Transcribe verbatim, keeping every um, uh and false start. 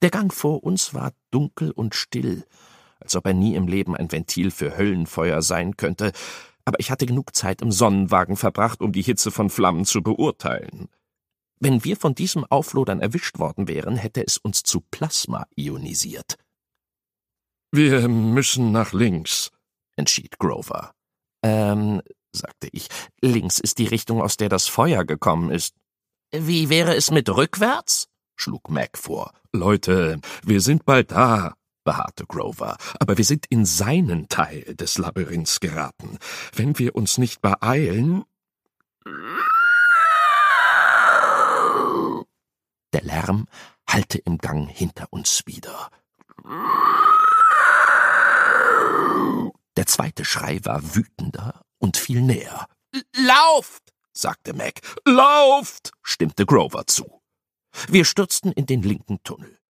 Der Gang vor uns war dunkel und still, als ob er nie im Leben ein Ventil für Höllenfeuer sein könnte, aber ich hatte genug Zeit im Sonnenwagen verbracht, um die Hitze von Flammen zu beurteilen. Wenn wir von diesem Auflodern erwischt worden wären, hätte es uns zu Plasma ionisiert. »Wir müssen nach links«, entschied Grover. »Ähm«, sagte ich, »links ist die Richtung, aus der das Feuer gekommen ist.« »Wie wäre es mit rückwärts?« schlug Mac vor. »Leute, wir sind bald da«, beharrte Grover, »aber wir sind in seinen Teil des Labyrinths geraten. Wenn wir uns nicht beeilen...« Der Lärm hallte im Gang hinter uns wieder. Der zweite Schrei war wütender und fiel näher. »Lauft!« sagte Mac. »Lauft!« stimmte Grover zu. Wir stürzten in den linken Tunnel.